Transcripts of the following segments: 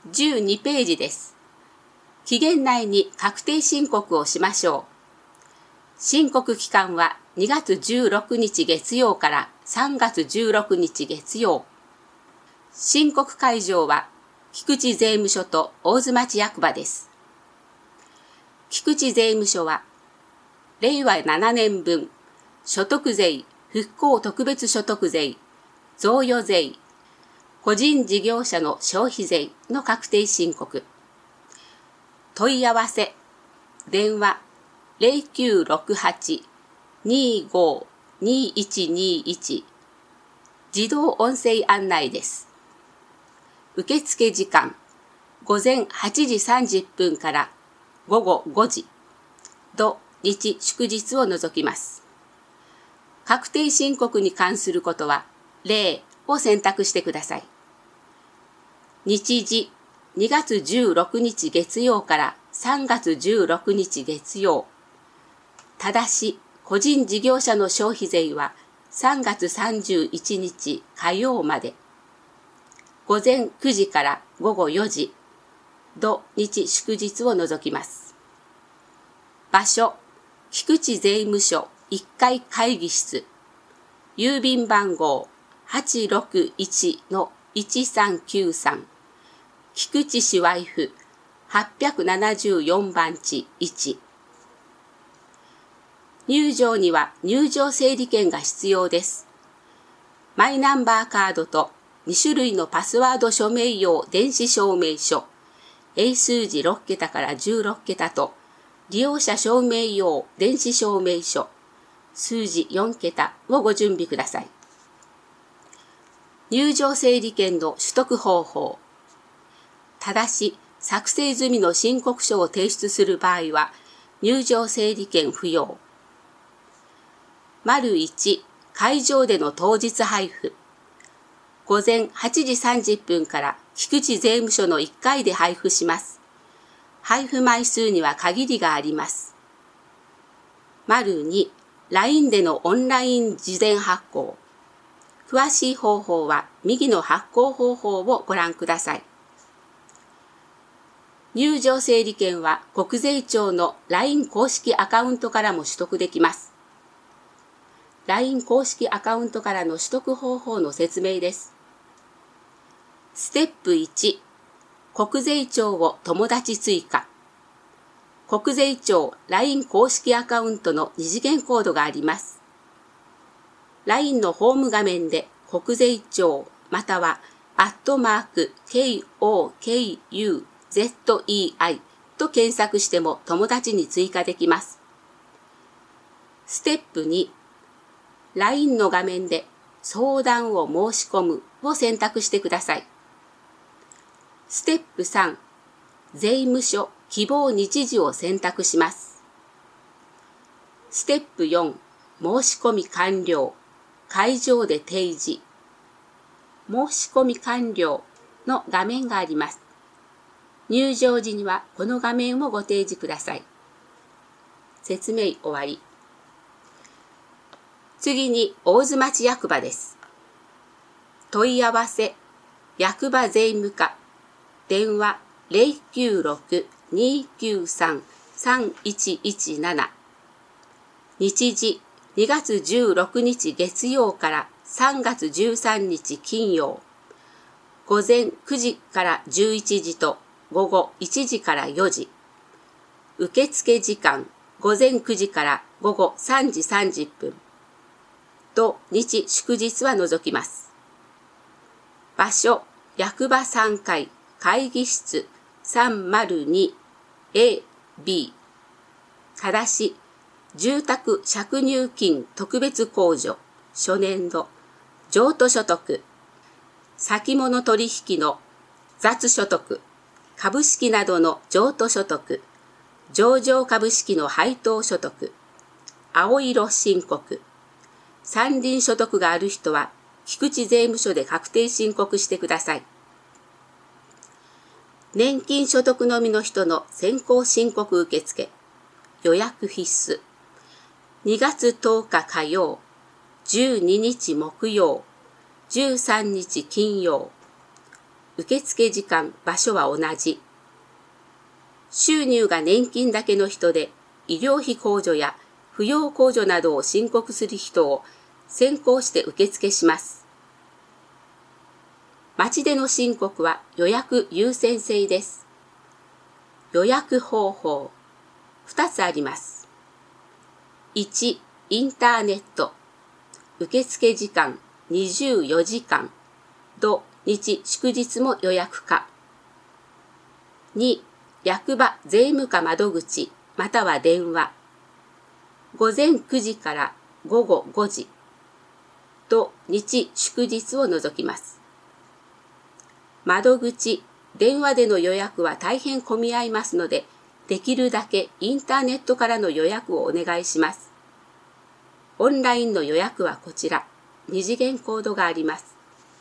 12ページです。期限内に確定申告をしましょう。申告期間は2月16日月曜から3月16日月曜。申告会場は菊池税務署と大津町役場です。菊池税務署は、令和7年分、所得税、復興特別所得税、贈与税、個人事業者の消費税の確定申告。問い合わせ、電話0968-25-2121自動音声案内です。受付時間、午前8時30分から午後5時、土日祝日を除きます。確定申告に関することは、例を選択してください。日時、2月16日月曜から3月16日月曜。ただし、個人事業者の消費税は3月31日火曜まで。午前9時から午後4時。土日祝日を除きます。場所、菊池税務署1階会議室。郵便番号 861-1393。菊池市ワイフ874番地1。入場には入場整理券が必要です。マイナンバーカードと2種類のパスワード署名用電子証明書、英数字6桁から16桁と利用者証明用電子証明書、数字4桁をご準備ください。入場整理券の取得方法。ただし、作成済みの申告書を提出する場合は、入場整理券不要。丸1、会場での当日配布。午前8時30分から菊池税務署の1階で配布します。配布枚数には限りがあります。丸2、LINE でのオンライン事前発行。詳しい方法は右の発行方法をご覧ください。入場整理券は国税庁の LINE 公式アカウントからも取得できます。LINE 公式アカウントからの取得方法の説明です。ステップ1、国税庁を友達追加。国税庁 LINE 公式アカウントの二次元コードがあります。LINE のホーム画面で国税庁または@KOKUZEI と検索しても友達に追加できます。ステップ2、LINE の画面で相談を申し込むを選択してください。ステップ3、税務署希望日時を選択します。ステップ4、申し込み完了、会場で提示。申し込み完了の画面があります。入場時にはこの画面をご提示ください。説明終わり。次に大津町役場です。問い合わせ、役場税務課、電話096-293-3117。日時2月16日月曜から3月13日金曜。午前9時から11時と午後1時から4時。受付時間午前9時から午後3時30分。土日祝日は除きます。場所、役場3階、会議室 302A、B。ただし、住宅借入金特別控除、初年度、譲渡所得、先物取引の雑所得、株式などの譲渡所得、上場株式の配当所得、青色申告、山林所得がある人は、菊池税務署で確定申告してください。年金所得のみの人の先行申告受付、予約必須。2月10日火曜、12日木曜、13日金曜。 受付時間、場所は同じ。収入が年金だけの人で、医療費控除や扶養控除などを申告する人を先行して受付します。町での申告は予約優先制です。予約方法、2つあります。1、インターネット。受付時間24時間。土日祝日も予約可。2、役場税務課窓口または電話。午前9時から午後5時。土日祝日を除きます。窓口、電話での予約は大変混み合いますので、できるだけインターネットからの予約をお願いします。オンラインの予約はこちら、2次元コードがあります。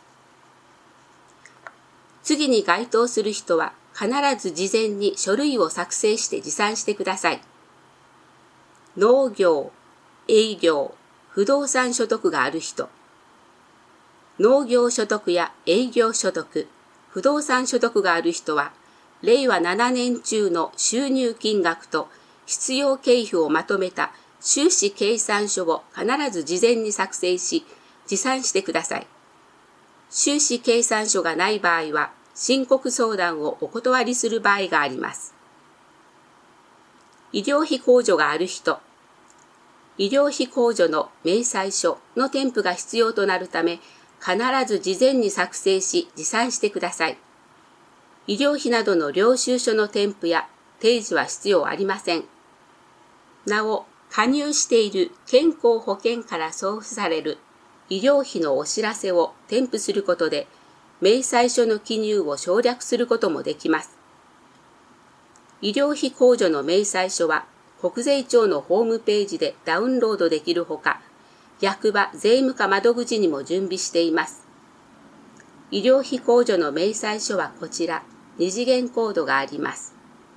次に該当する人は必ず事前に書類を作成して持参してください。農業、営業、不動産所得がある人。農業所得や営業所得、不動産所得がある人は、令和7年中の収入金額と必要経費をまとめた収支計算書を必ず事前に作成し、持参してください。収支計算書がない場合は、申告相談をお断りする場合があります。医療費控除がある人。医療費控除の明細書の添付が必要となるため、必ず事前に作成し持参してください。医療費などの領収書の添付や提示は必要ありません。なお、加入している健康保険から送付される医療費のお知らせを添付することで、明細書の記入を省略することもできます。医療費控除の明細書は国税庁のホームページでダウンロードできるほか、役場税務課窓口にも準備しています。医療費控除の明細書はこちら、2次元コードがあります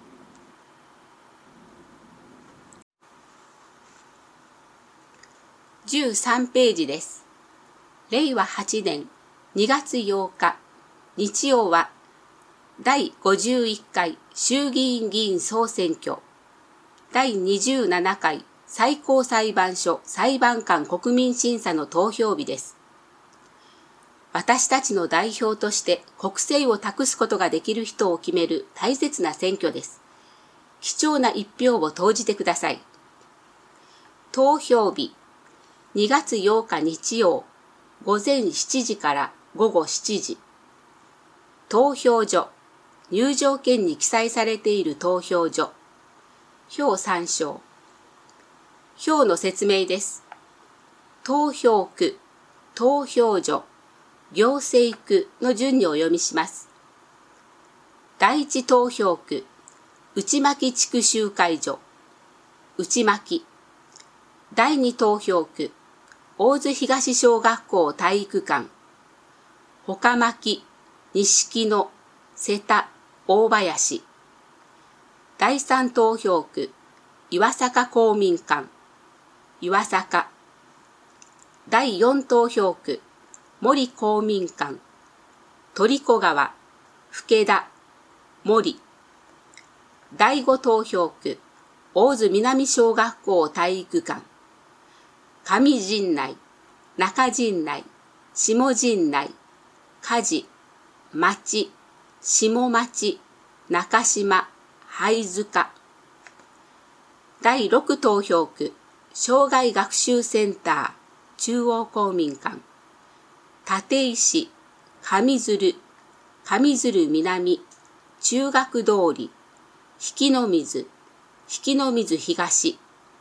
。13ページです。令和8年2月8日、日曜は、第51回衆議院議員総選挙、第27回最高裁判所裁判官国民審査の投票日です。私たちの代表として国政を託すことができる人を決める大切な選挙です。貴重な一票を投じてください。投票日、2月8日日曜、午前7時から午後7時。投票所、入場券に記載されている投票所。票参照。票の説明です。投票区、投票所、行政区の順にお読みします。第一投票区、内牧地区集会所、内牧。第二投票区、大津東小学校体育館、他牧、錦野、瀬田、大林。第三投票区、岩坂公民館、岩坂。第四投票区、森公民館、鳥子川、福田、森。第五投票区、大津南小学校体育館、上陣内、中陣内、下陣内、梶、町、下町、中島、灰塚。第六投票区、障害学習センター、中央公民館、立石、上鶴、上鶴南、中学通り、引の水、引の水東。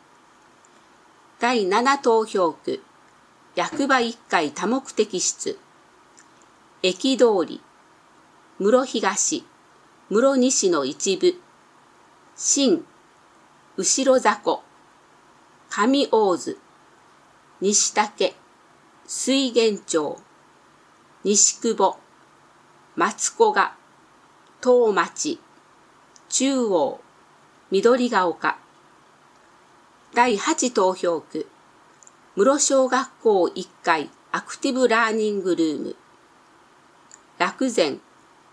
第七投票区、役場一階多目的室、駅通り、室東、室西の一部、新、後ろ雑魚、上大津、西竹、水源町、西久保、松古賀、東町、中央、緑が丘。第8投票区、室小学校1階アクティブラーニングルーム、楽善、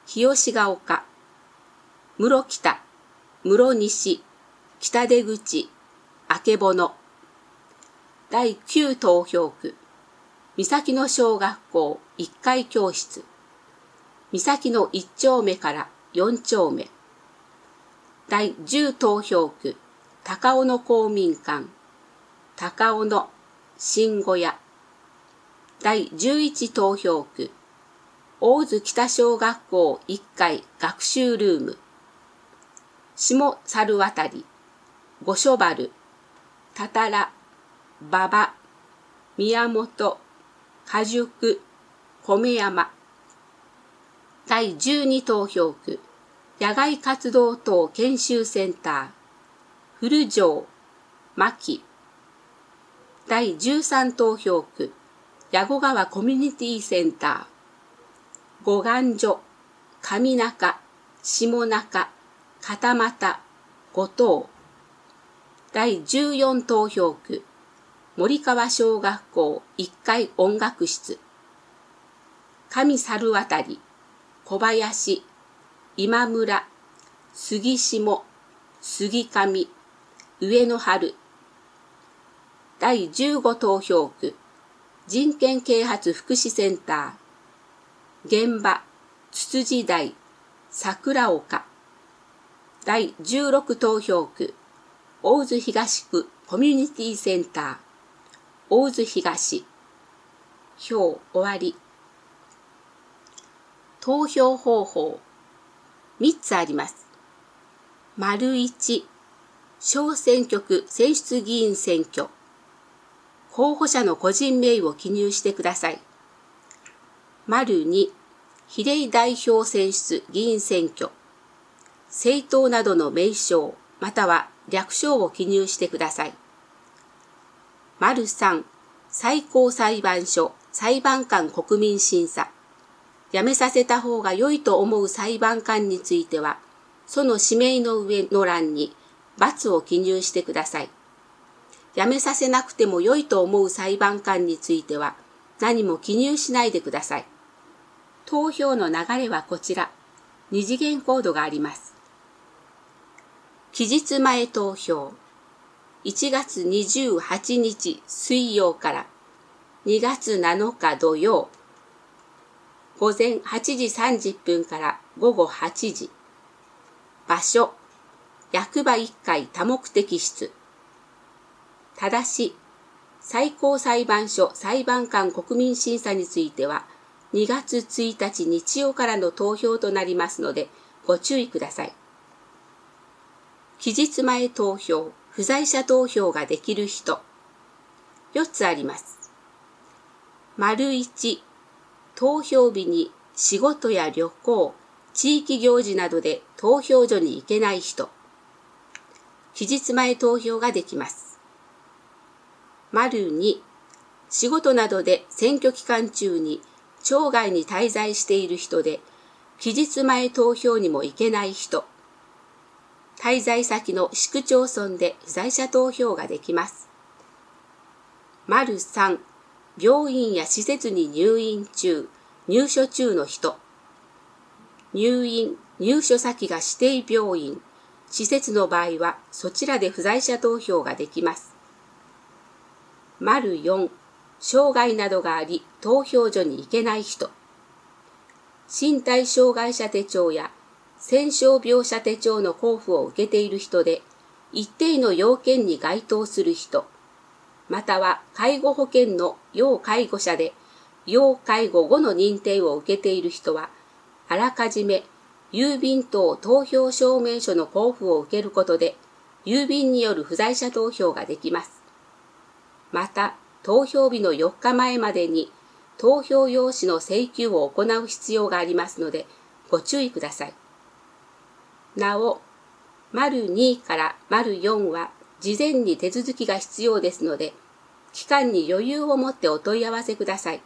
日吉ヶ丘、室北、室西、北出口、曙。第9投票区、三崎野小学校1階教室、三崎野1丁目から4丁目。第10投票区、高尾野公民館、高尾野新小屋。第11投票区、大津北小学校1階学習ルーム、下猿渡、五所原、たたら、馬場、宮本、果宿、米山。第12投票区、野外活動等研修センター、古城、牧。第13投票区、矢後川コミュニティセンター、護岸所、上中、下中、片俣、後藤。第14投票区、森川小学校1階音楽室、上猿渡、小林、今村、杉下、杉上、上野春。第15投票区、人権啓発福祉センター、現場、つつじ台、桜岡。第16投票区、大津東区コミュニティセンター、大津東。票終わり。投票方法。3つあります。丸1、小選挙区選出議員選挙。候補者の個人名を記入してください。丸2、比例代表選出議員選挙。政党などの名称または略称を記入してください。丸3、最高裁判所裁判官国民審査。辞めさせた方が良いと思う裁判官については、その指名の上の欄に×を記入してください。辞めさせなくても良いと思う裁判官については、何も記入しないでください。投票の流れはこちら。2次元コードがあります。期日前投票。1月28日水曜から2月7日土曜。午前8時30分から午後8時。場所、役場1階多目的室。ただし、最高裁判所裁判官国民審査については、2月1日日曜からの投票となりますので、ご注意ください。期日前投票、不在者投票ができる人。4つあります。丸1、投票日に仕事や旅行、地域行事などで投票所に行けない人。期日前投票ができます。丸2、仕事などで選挙期間中に町外に滞在している人で、期日前投票にも行けない人。滞在先の市区町村で不在者投票ができます。丸3、病院や施設に入院中、入所中の人。入院・入所先が指定病院、施設の場合はそちらで不在者投票ができます。丸4、障害などがあり投票所に行けない人。身体障害者手帳や戦傷病者手帳の交付を受けている人で、一定の要件に該当する人、または介護保険の要介護者で、要介護後の認定を受けている人は、あらかじめ郵便等投票証明書の交付を受けることで、郵便による不在者投票ができます。また、投票日の4日前までに投票用紙の請求を行う必要がありますので、ご注意ください。なお、丸2から丸4は事前に手続きが必要ですので、期間に余裕を持ってお問い合わせください。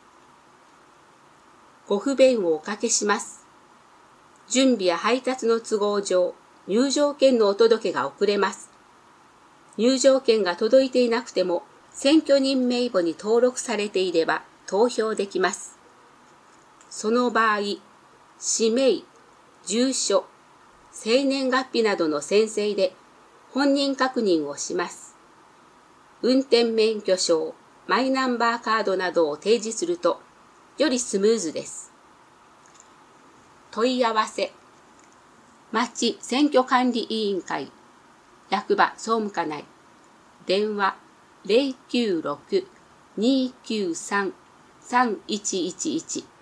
ご不便をおかけします。準備や配達の都合上、入場券のお届けが遅れます。入場券が届いていなくても、選挙人名簿に登録されていれば投票できます。その場合、 氏名、住所、生年月日などの宣誓で本人確認をします。運転免許証、マイナンバーカードなどを提示すると、よりスムーズです。問い合わせ。町選挙管理委員会、役場総務課内、電話096-293-3111